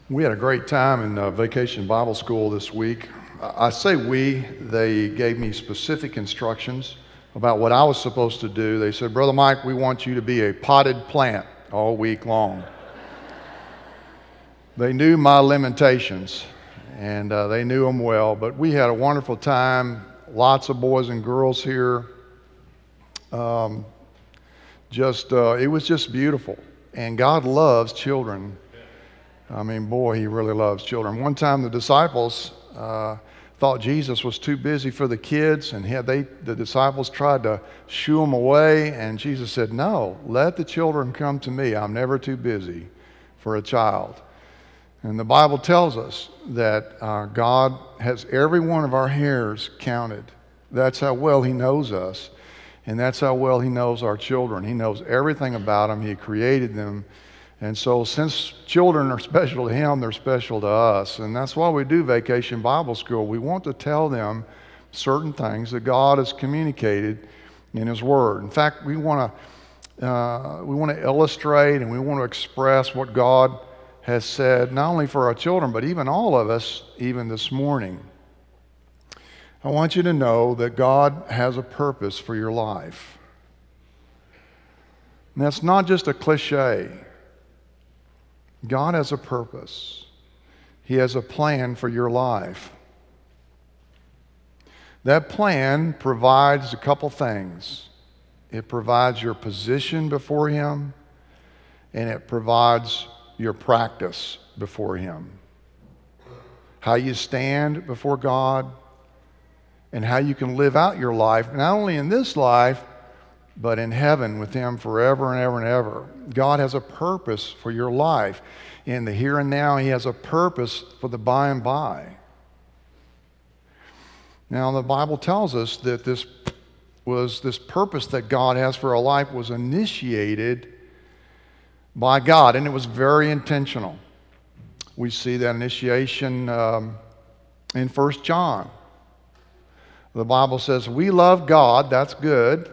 We had a great time in Vacation Bible School this week. I say they gave me specific instructions about what I was supposed to do. They said, Brother Mike, we want you to be a potted plant all week long. They knew my limitations, and they knew them well, but we had a wonderful time. Lots of boys and girls here. It was just beautiful. And God loves children. I mean, boy, he really loves children. One time the disciples thought Jesus was too busy for the kids, and the disciples tried to shoo him away, and Jesus said, no, let the children come to me. I'm never too busy for a child. And the Bible tells us that God has every one of our hairs counted. That's how well he knows us, and that's how well he knows our children. He knows everything about them. He created them. And so since children are special to him, they're special to us. And that's why we do Vacation Bible School. We want to tell them certain things that God has communicated in his word. In fact, we want to illustrate and we want to express what God has said, not only for our children, but even all of us, even this morning. I want you to know that God has a purpose for your life. And that's not just a cliche. God has a purpose. He has a plan for your life. That plan provides a couple things. It provides your position before him, and it provides your practice before him. How you stand before God, and how you can live out your life, not only in this life, but in heaven with him forever and ever and ever. God has a purpose for your life. In the here and now, he has a purpose for the by and by. Now, the Bible tells us that this purpose that God has for our life was initiated by God, and it was very intentional. We see that initiation in 1 John. The Bible says, we love God, that's good.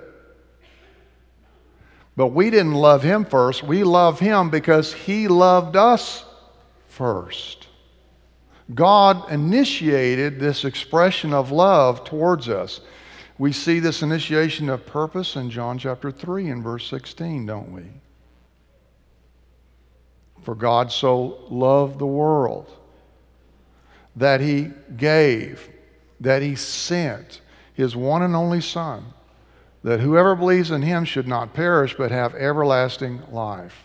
But we didn't love him first. We love him because he loved us first. God initiated this expression of love towards us. We see this initiation of purpose in John chapter 3 and verse 16, don't we? For God so loved the world that he gave, that he sent his one and only Son, that whoever believes in him should not perish but have everlasting life.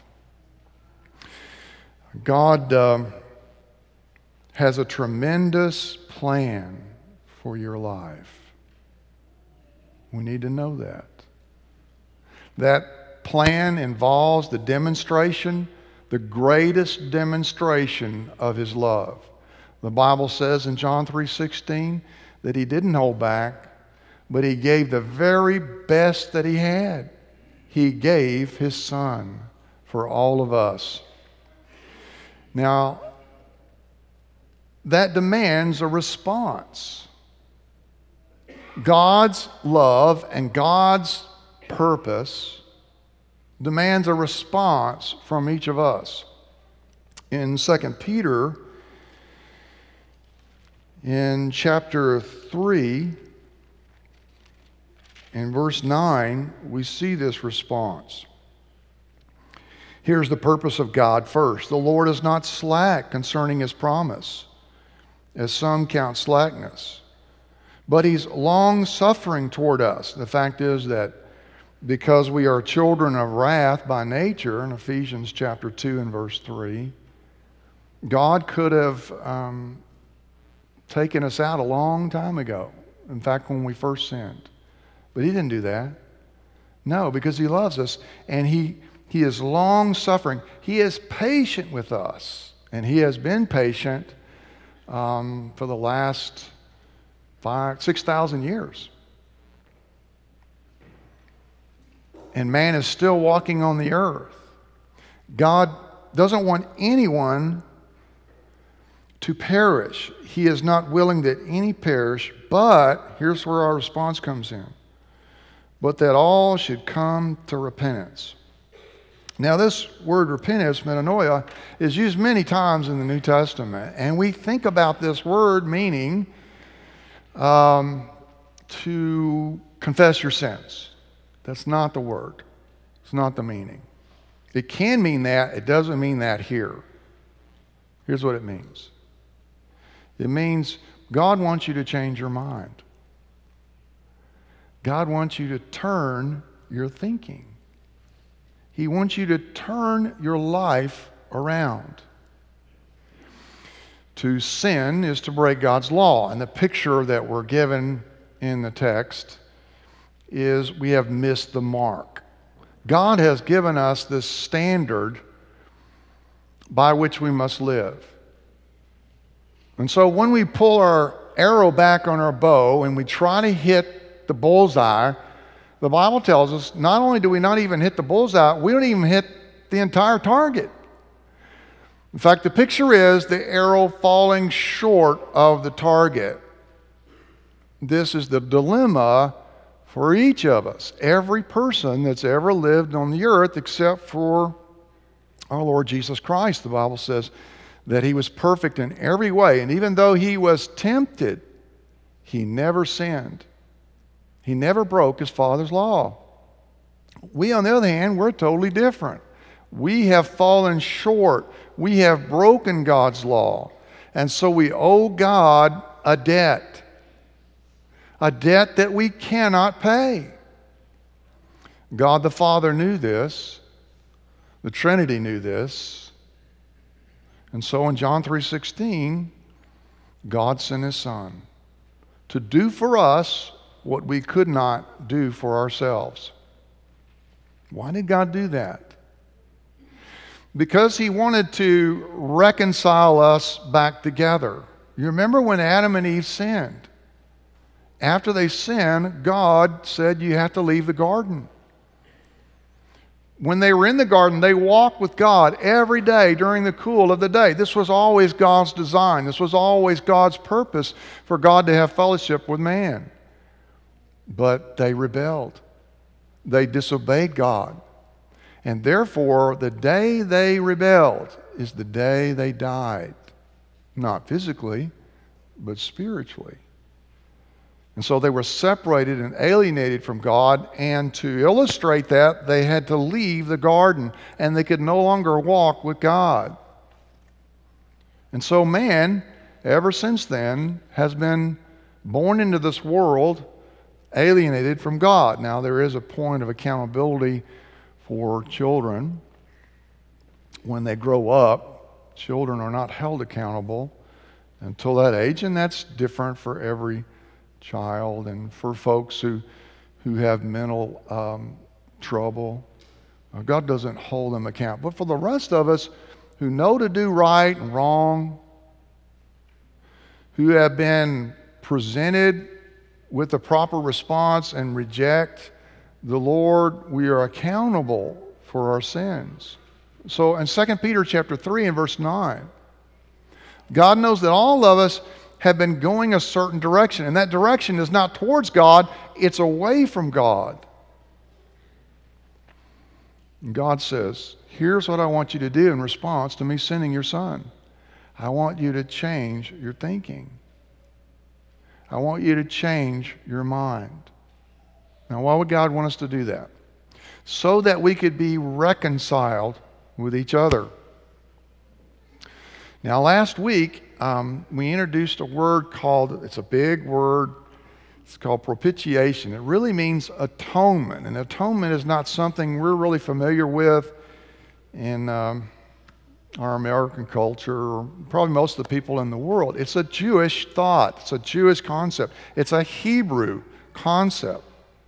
God has a tremendous plan for your life. We need to know that. That plan involves the demonstration, the greatest demonstration of his love. The Bible says in John 3:16 that he didn't hold back, but he gave the very best that he had. He gave his Son for all of us. Now, that demands a response. God's love and God's purpose demands a response from each of us. In 2 Peter, in chapter 3, in verse 9, we see this response. Here's the purpose of God first. The Lord is not slack concerning his promise, as some count slackness, but he's long-suffering toward us. The fact is that because we are children of wrath by nature, in Ephesians chapter 2 and verse 3, God could have taken us out a long time ago. In fact, when we first sinned. But he didn't do that. No, because he loves us, and he is long-suffering. He is patient with us, and he has been patient for the last 6,000 years. And man is still walking on the earth. God doesn't want anyone to perish. He is not willing that any perish, but here's where our response comes in. But that all should come to repentance. Now, this word repentance, metanoia, is used many times in the New Testament, and we think about this word meaning to confess your sins. That's not the word. It's not the meaning. It can mean that. It doesn't mean that here. Here's what it means. It means God wants you to change your mind. God wants you to turn your thinking. He wants you to turn your life around. To sin is to break God's law. And the picture that we're given in the text is we have missed the mark. God has given us this standard by which we must live. And so when we pull our arrow back on our bow and we try to hit the bullseye, the Bible tells us not only do we not even hit the bullseye, we don't even hit the entire target. In fact, the picture is the arrow falling short of the target. This is the dilemma for each of us. Every person that's ever lived on the earth except for our Lord Jesus Christ. The Bible says that he was perfect in every way. And even though he was tempted, he never sinned. He never broke his Father's law. We, on the other hand, we're totally different. We have fallen short. We have broken God's law. And so we owe God a debt that we cannot pay. God the Father knew this. The Trinity knew this. And so in John 3:16, God sent his Son to do for us what we could not do for ourselves. Why did God do that? Because he wanted to reconcile us back together. You remember when Adam and Eve sinned? After they sinned, God said you have to leave the garden. When they were in the garden, they walked with God every day during the cool of the day. This was always God's design. This was always God's purpose for God to have fellowship with man. But they rebelled. They disobeyed God. And therefore, the day they rebelled is the day they died. Not physically, but spiritually. And so they were separated and alienated from God, and to illustrate that, they had to leave the garden, and they could no longer walk with God. And so man, ever since then, has been born into this world alienated from God. Now, there is a point of accountability for children. When they grow up, children are not held accountable until that age, and that's different for every child and for folks who have mental trouble. God doesn't hold them accountable. But for the rest of us who know to do right and wrong, who have been presented with the proper response and reject the Lord, we are accountable for our sins. So in 2 Peter chapter 3 and verse 9, God knows that all of us have been going a certain direction, and that direction is not towards God, it's away from God. And God says, here's what I want you to do in response to me sending your Son. I want you to change your thinking. I want you to change your mind. Now, why would God want us to do that? So that we could be reconciled with each other. Now, last week, we introduced a word called, it's a big word, it's called propitiation. It really means atonement. And atonement is not something we're really familiar with in our American culture, or probably most of the people in the world. It's a Jewish thought. It's a Jewish concept. It's a Hebrew concept.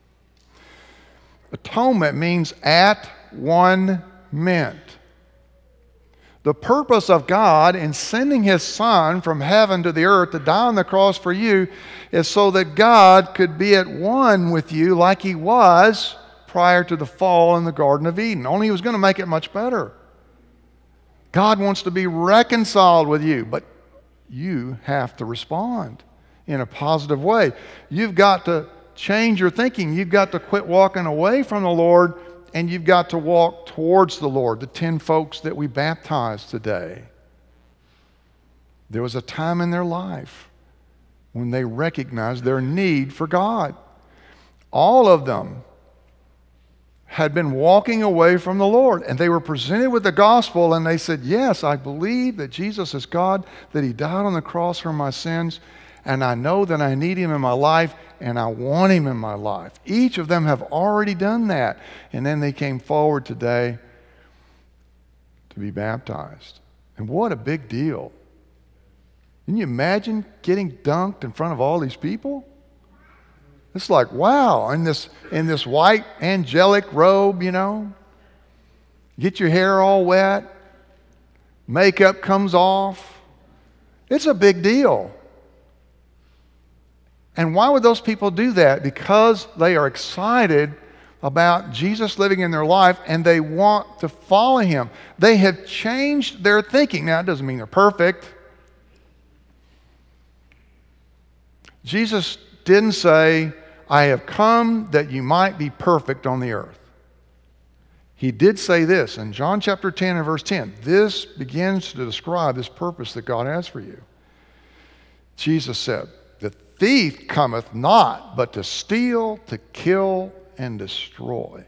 Atonement means at one meant. The purpose of God in sending his Son from heaven to the earth to die on the cross for you is so that God could be at one with you like he was prior to the fall in the Garden of Eden. Only he was going to make it much better. God wants to be reconciled with you, but you have to respond in a positive way. You've got to change your thinking. You've got to quit walking away from the Lord and you've got to walk towards the Lord. The 10 folks that we baptized today, there was a time in their life when they recognized their need for God. All of them had been walking away from the Lord, and they were presented with the gospel, and they said, yes, I believe that Jesus is God, that He died on the cross for my sins, and I know that I need Him in my life, and I want Him in my life. Each of them have already done that, and then they came forward today to be baptized. And what a big deal. Can you imagine getting dunked in front of all these people? It's like, wow, in this white angelic robe, you know, get your hair all wet, makeup comes off. It's a big deal. And why would those people do that? Because they are excited about Jesus living in their life and they want to follow Him. They have changed their thinking. Now, it doesn't mean they're perfect. Jesus didn't say, I have come that you might be perfect on the earth. He did say this in John chapter 10 and verse 10. This begins to describe this purpose that God has for you. Jesus said, the thief cometh not but to steal, to kill, and destroy.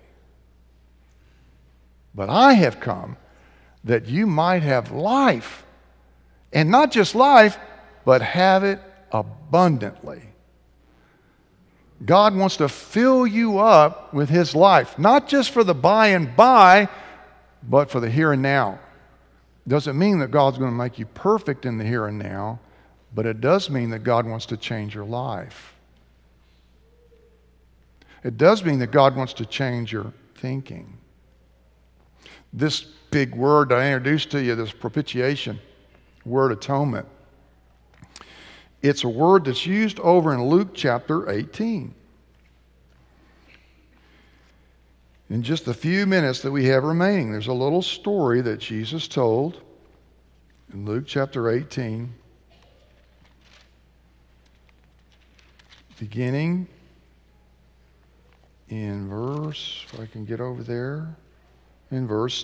But I have come that you might have life. And not just life, but have it abundantly. God wants to fill you up with His life, not just for the by and by, but for the here and now. Doesn't mean that God's going to make you perfect in the here and now, but it does mean that God wants to change your life. It does mean that God wants to change your thinking. This big word that I introduced to you, this propitiation, word atonement, it's a word that's used over in Luke chapter 18. In just the few minutes that we have remaining, there's a little story that Jesus told in Luke chapter 18, beginning in verse, if I can get over there, in verse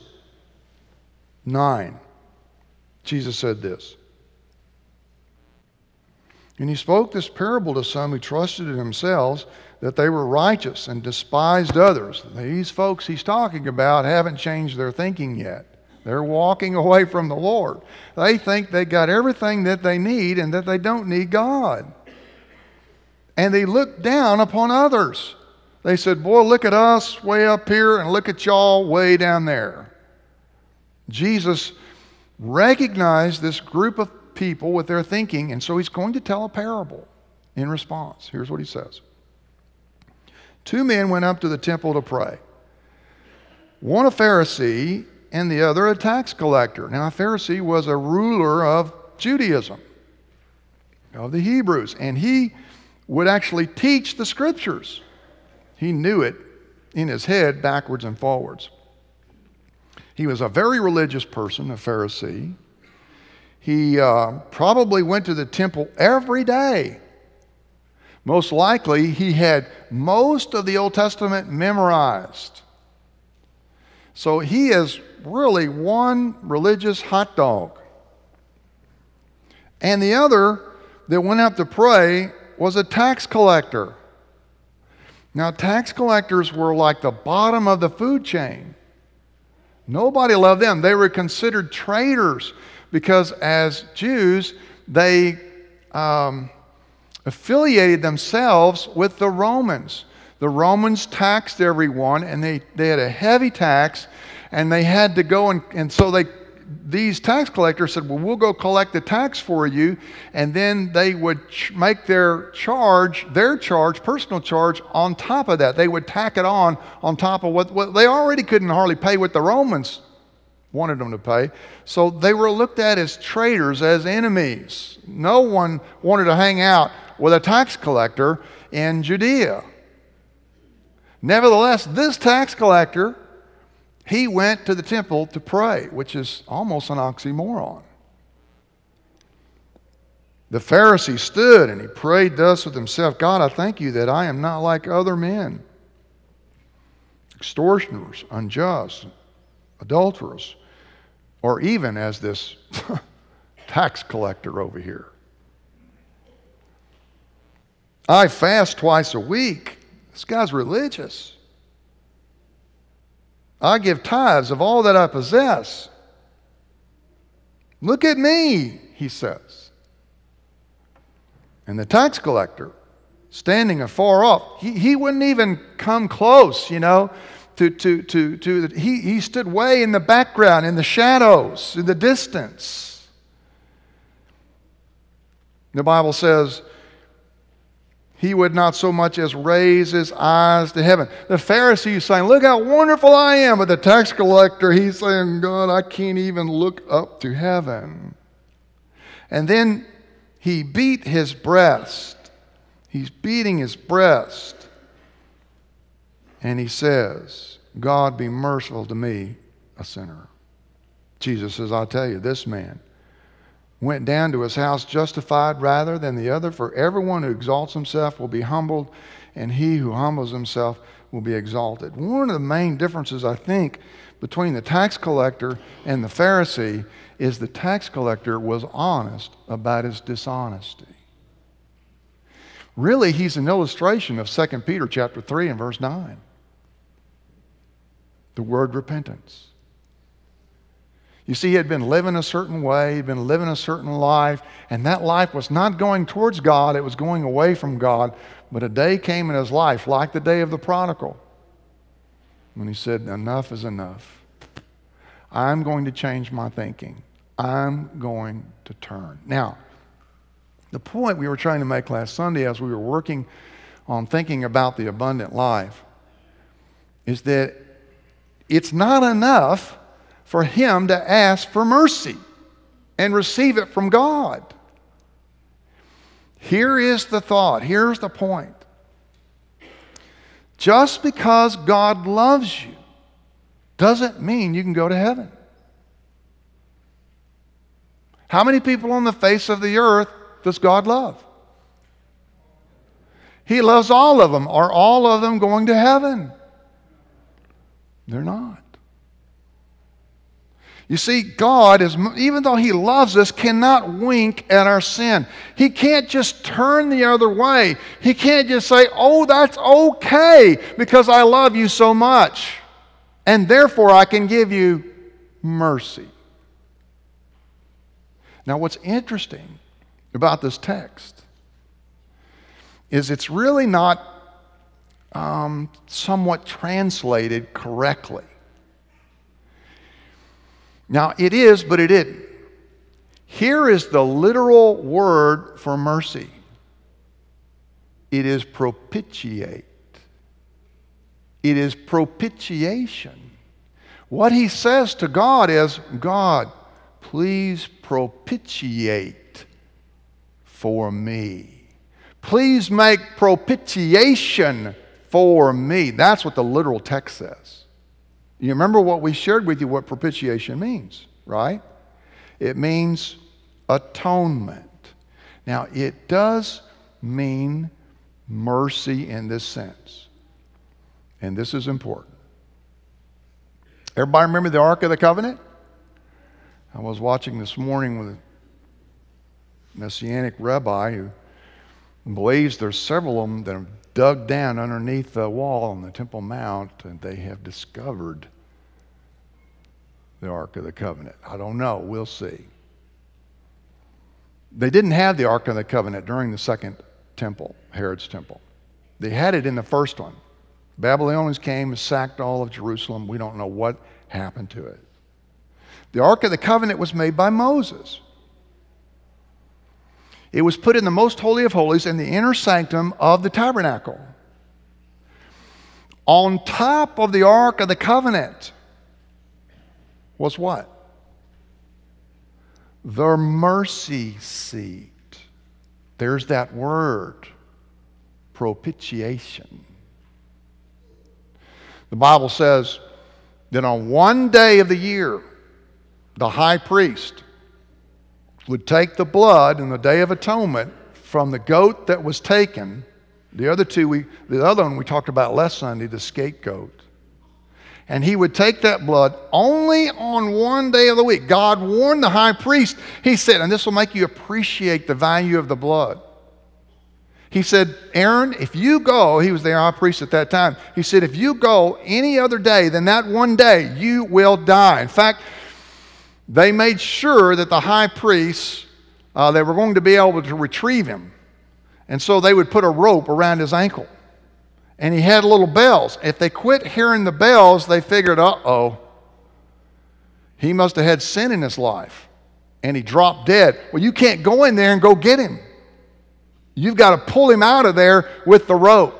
9. Jesus said this. And He spoke this parable to some who trusted in themselves that they were righteous and despised others. These folks He's talking about haven't changed their thinking yet. They're walking away from the Lord. They think they got everything that they need and that they don't need God. And they look down upon others. They said, boy, look at us way up here and look at y'all way down there. Jesus recognized this group of people with their thinking, and so He's going to tell a parable in response. Here's what He says. 2 men went up to the temple to pray. One a Pharisee and the other a tax collector. Now a Pharisee was a ruler of Judaism, of the Hebrews, and he would actually teach the Scriptures. He knew it in his head backwards and forwards. He was a very religious person, a Pharisee. He probably went to the temple every day. Most likely, he had most of the Old Testament memorized. So he is really one religious hot dog. And the other that went up to pray was a tax collector. Now, tax collectors were like the bottom of the food chain. Nobody loved them. They were considered traitors because as Jews, they affiliated themselves with the Romans. The Romans taxed everyone, and they had a heavy tax, and they had to go and so these tax collectors said, well, we'll go collect the tax for you, and then they would make their personal charge on top of that. They would tack it on top of what they already couldn't hardly pay what the Romans wanted them to pay. So they were looked at as traitors, as enemies. No one wanted to hang out with a tax collector in Judea. Nevertheless, this tax collector, he went to the temple to pray, which is almost an oxymoron. The Pharisee stood and he prayed thus with himself, God, I thank you that I am not like other men. extortioners, unjust, adulterers, or even as this tax collector over here. I fast twice a week. This guy's religious. I give tithes of all that I possess. Look at me, he says. And the tax collector, standing afar off, he wouldn't even come close, he stood way in the background, in the shadows, in the distance. The Bible says he would not so much as raise his eyes to heaven. The Pharisee is saying, look how wonderful I am. But the tax collector, he's saying, God, I can't even look up to heaven. And then he beat his breast. He's beating his breast. And he says, God, be merciful to me, a sinner. Jesus says, I'll tell you, this man went down to his house justified rather than the other. For everyone who exalts himself will be humbled, and he who humbles himself will be exalted. One of the main differences, I think, between the tax collector and the Pharisee is the tax collector was honest about his dishonesty. Really, he's an illustration of 2 Peter chapter 3 and verse 9. The word repentance. You see, he had been living a certain way, he'd been living a certain life, and that life was not going towards God, it was going away from God. But a day came in his life, like the day of the prodigal, when he said, enough is enough. I'm going to change my thinking. I'm going to turn. Now, the point we were trying to make last Sunday as we were working on thinking about the abundant life is that it's not enough for him to ask for mercy and receive it from God. Here is the thought. Here's the point. Just because God loves you doesn't mean you can go to heaven. How many people on the face of the earth does God love? He loves all of them. Are all of them going to heaven? They're not. You see, God, even though He loves us, cannot wink at our sin. He can't just turn the other way. He can't just say, oh, that's okay because I love you so much, and therefore I can give you mercy. Now, what's interesting about this text is it's really not somewhat translated correctly. Now, it is, but it isn't. Here is the literal word for mercy. It is propitiate. It is propitiation. What he says to God is, God, please propitiate for me. Please make propitiation for me. That's what the literal text says. You remember what we shared with you what propitiation means, right? It means atonement. Now, it does mean mercy in this sense. And this is important. Everybody remember the Ark of the Covenant? I was watching this morning with a Messianic rabbi who believes there's several of them that have dug down underneath the wall on the Temple Mount, and they have discovered the Ark of the Covenant. I don't know. We'll see. They didn't have the Ark of the Covenant during the second temple, Herod's temple. They had it in the first one. Babylonians came and sacked all of Jerusalem. We don't know what happened to it. The Ark of the Covenant was made by Moses. It was put in the most holy of holies in the inner sanctum of the tabernacle. On top of the Ark of the Covenant was what? The mercy seat. There's that word, propitiation. The Bible says that on one day of the year, the high priest would take the blood in the Day of Atonement from the goat that was taken. The other one we talked about last Sunday, the scapegoat. And he would take that blood only on one day of the week. God warned the high priest. He said, and this will make you appreciate the value of the blood. He said, Aaron, if you go, he was the high priest at that time. He said, if you go any other day than that one day, you will die. In fact, they made sure that the high priests, they were going to be able to retrieve him. And so they would put a rope around his ankle. And he had little bells. If they quit hearing the bells, they figured, uh-oh, he must have had sin in his life. And he dropped dead. Well, you can't go in there and go get him. You've got to pull him out of there with the rope.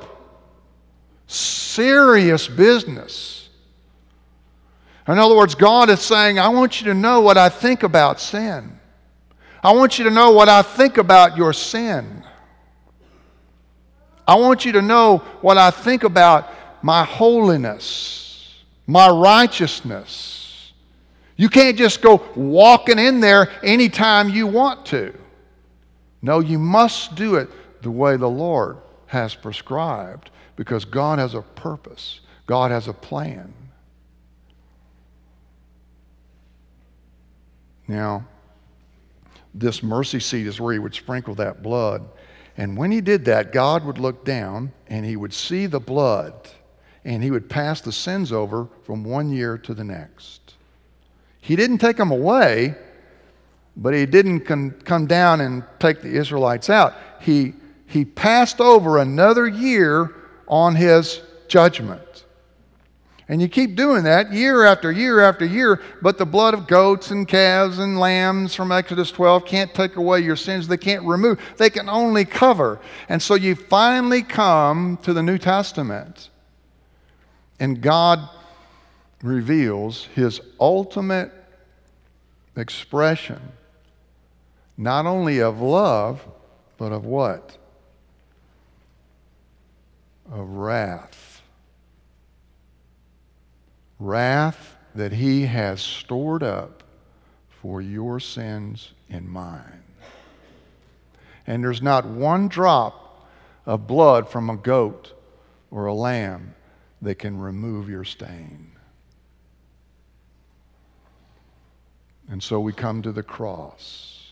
Serious business. In other words, God is saying, I want you to know what I think about sin. I want you to know what I think about your sin. I want you to know what I think about my holiness, my righteousness. You can't just go walking in there anytime you want to. No, you must do it the way the Lord has prescribed, because God has a purpose. God has a plan. Now, this mercy seat is where he would sprinkle that blood. And when he did that, God would look down and he would see the blood, and he would pass the sins over from one year to the next. He didn't take them away, but he didn't come down and take the Israelites out. He passed over another year on his judgment. And you keep doing that year after year after year, but the blood of goats and calves and lambs from Exodus 12 can't take away your sins. They can't remove. They can only cover. And so you finally come to the New Testament, and God reveals his ultimate expression, not only of love, but of what? Of wrath. Wrath that he has stored up for your sins and mine. And there's not one drop of blood from a goat or a lamb that can remove your stain. And so we come to the cross.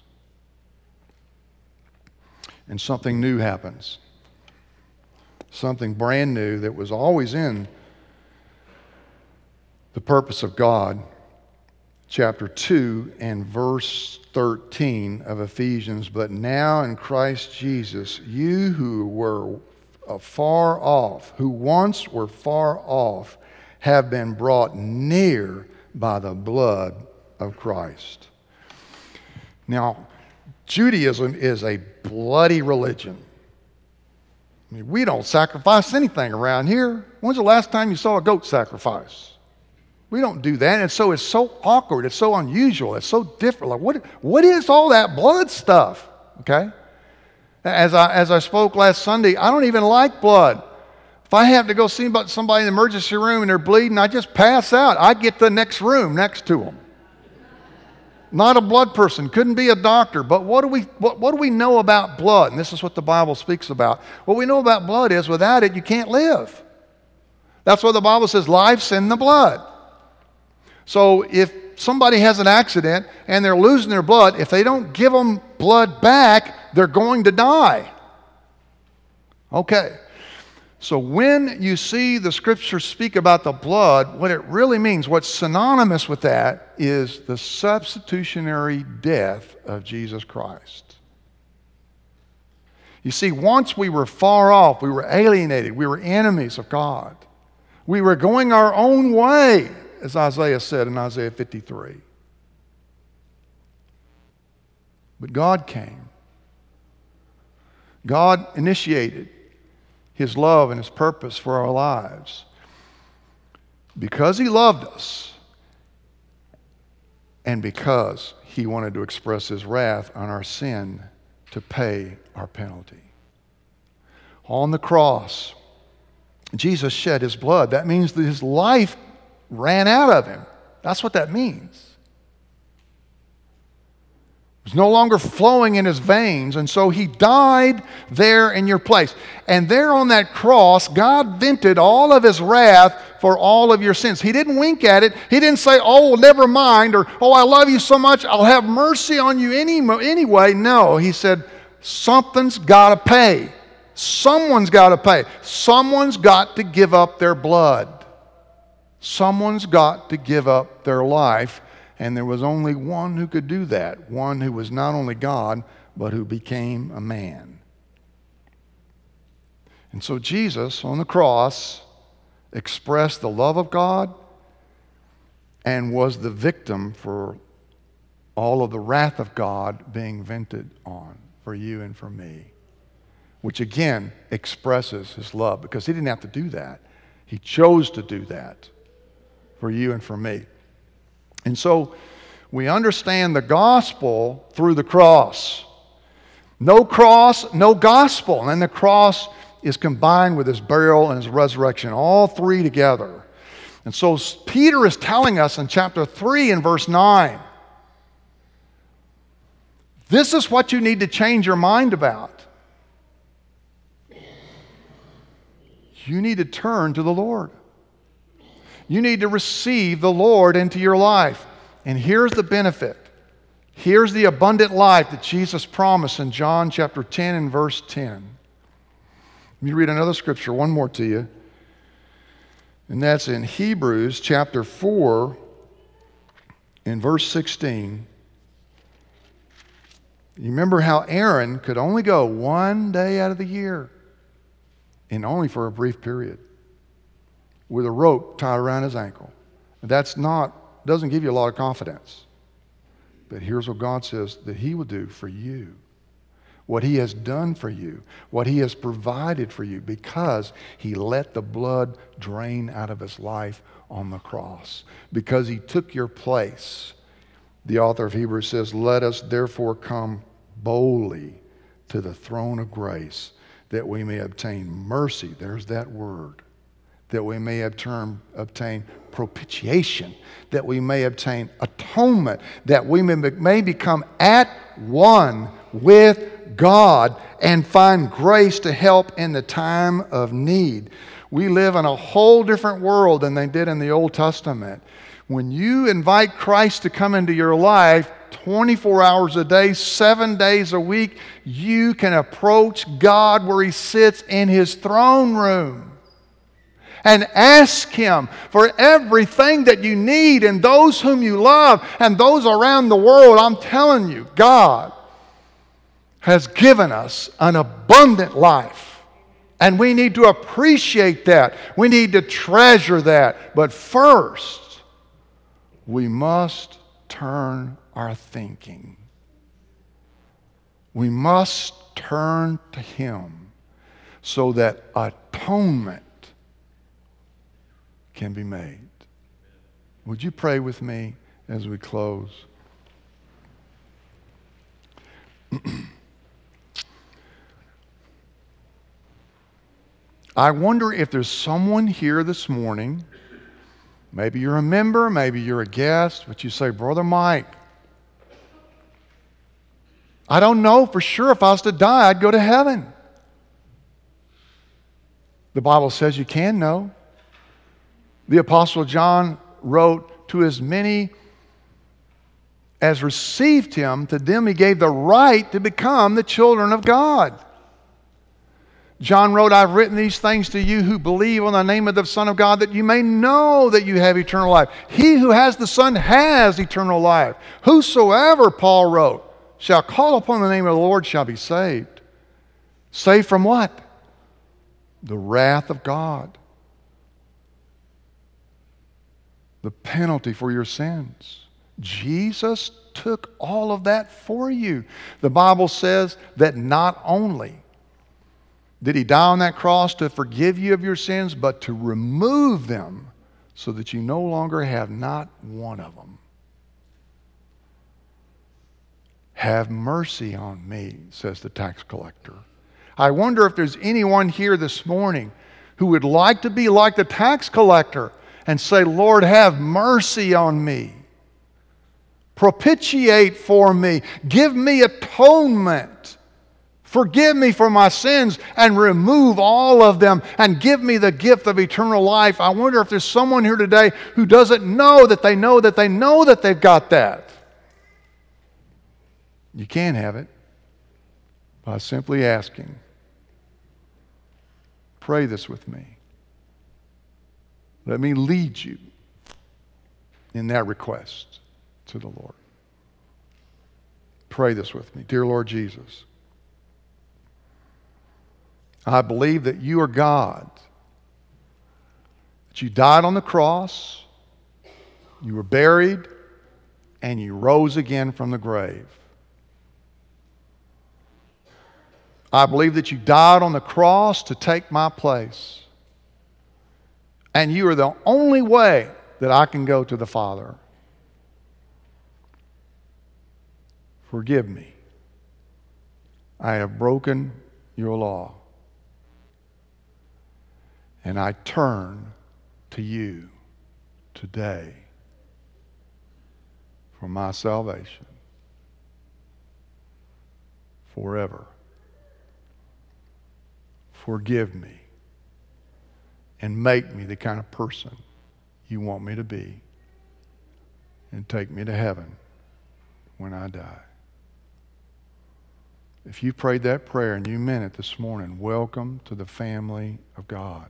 And something new happens. Something brand new that was always in the purpose of God. Chapter 2 and verse 13 of Ephesians. But now in Christ Jesus, you who were far off, who once were far off, have been brought near by the blood of Christ. Now, Judaism is a bloody religion. I mean, we don't sacrifice anything around here. When's the last time you saw a goat sacrifice? We don't do that. And so it's so awkward. It's so unusual. It's so different. Like, what is all that blood stuff? Okay? As I spoke last Sunday, I don't even like blood. If I have to go see somebody in the emergency room and they're bleeding, I just pass out. I get the next room next to them. Not a blood person. Couldn't be a doctor. But what do we know about blood? And this is what the Bible speaks about. What we know about blood is without it, you can't live. That's why the Bible says life's in the blood. So if somebody has an accident and they're losing their blood, if they don't give them blood back, they're going to die. Okay. So when you see the scriptures speak about the blood, what it really means, what's synonymous with that, is the substitutionary death of Jesus Christ. You see, once we were far off, we were alienated, we were enemies of God. We were going our own way, as Isaiah said in Isaiah 53. But God came. God initiated his love and his purpose for our lives. Because he loved us, and because he wanted to express his wrath on our sin to pay our penalty. On the cross, Jesus shed his blood. That means that his life ran out of him. That's what that means. It was no longer flowing in his veins, and so he died there in your place. And there on that cross, God vented all of his wrath for all of your sins. He didn't wink at it. He didn't say, oh, never mind, or, oh, I love you so much, I'll have mercy on you anyway. No, he said, something's got to pay. Someone's got to pay. Someone's got to give up their blood. Someone's got to give up their life. And there was only one who could do that, one who was not only God, but who became a man. And so Jesus on the cross expressed the love of God and was the victim for all of the wrath of God being vented on for you and for me, which again expresses his love, because he didn't have to do that. He chose to do that for you and for me. And so we understand the gospel through the cross. No cross, no gospel. And the cross is combined with his burial and his resurrection, all three together. And so Peter is telling us in chapter 3 and verse 9, this is what you need to change your mind about. You need to turn to the Lord. You need to receive the Lord into your life. And here's the benefit. Here's the abundant life that Jesus promised in John chapter 10 and verse 10. Let me read another scripture, one more to you. And that's in Hebrews chapter 4 in verse 16. You remember how Aaron could only go one day out of the year, and only for a brief period, with a rope tied around his ankle. Doesn't give you a lot of confidence. But here's what God says that he will do for you. What he has done for you. What he has provided for you, because he let the blood drain out of his life on the cross. Because he took your place. The author of Hebrews says, let us therefore come boldly to the throne of grace, that we may obtain mercy. There's that word. That we may obtain propitiation, that we may obtain atonement, that we may become at one with God and find grace to help in the time of need. We live in a whole different world than they did in the Old Testament. When you invite Christ to come into your life 24 hours a day, 7 days a week, you can approach God where he sits in his throne room and ask him for everything that you need, and those whom you love and those around the world. I'm telling you, God has given us an abundant life, and we need to appreciate that. We need to treasure that. But first, we must turn our thinking. We must turn to him so that atonement can be made. Would you pray with me as we close? I wonder if there's someone here this morning, maybe you're a member, maybe you're a guest, but you say, Brother Mike, I don't know for sure if I was to die, I'd go to heaven. The Bible says you can know. The Apostle John wrote, to as many as received him, to them he gave the right to become the children of God. John wrote, I've written these things to you who believe on the name of the Son of God, that you may know that you have eternal life. He who has the Son has eternal life. Whosoever, Paul wrote, shall call upon the name of the Lord shall be saved. Saved from what? The wrath of God. The penalty for your sins. Jesus took all of that for you. The Bible says that not only did he die on that cross to forgive you of your sins, but to remove them so that you no longer have not one of them. Have mercy on me, says the tax collector. I wonder if there's anyone here this morning who would like to be like the tax collector and say, Lord, have mercy on me. Propitiate for me. Give me atonement. Forgive me for my sins and remove all of them and give me the gift of eternal life. I wonder if there's someone here today who doesn't know that they know that they know that they've got that. You can have it by simply asking. Pray this with me. Let me lead you in that request to the Lord. Pray this with me. Dear Lord Jesus, I believe that you are God, that you died on the cross, you were buried, and you rose again from the grave. I believe that you died on the cross to take my place. And you are the only way that I can go to the Father. Forgive me. I have broken your law. And I turn to you today for my salvation forever. Forgive me and make me the kind of person you want me to be and take me to heaven when I die. If you prayed that prayer and you meant it this morning, welcome to the family of God.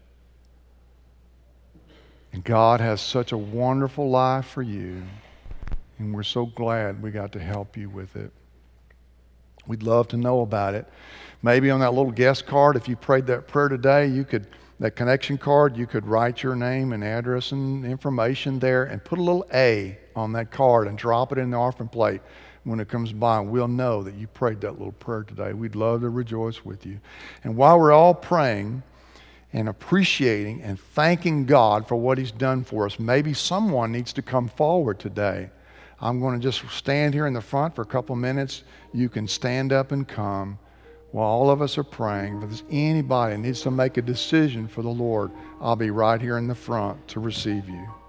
And God has such a wonderful life for you, and we're so glad we got to help you with it. We'd love to know about it. Maybe on that little guest card, if you prayed that prayer today, that connection card, you could write your name and address and information there and put a little A on that card and drop it in the offering plate. When it comes by, we'll know that you prayed that little prayer today. We'd love to rejoice with you. And while we're all praying and appreciating and thanking God for what He's done for us, maybe someone needs to come forward today. I'm going to just stand here in the front for a couple minutes. You can stand up and come while all of us are praying. If there's anybody that needs to make a decision for the Lord, I'll be right here in the front to receive you.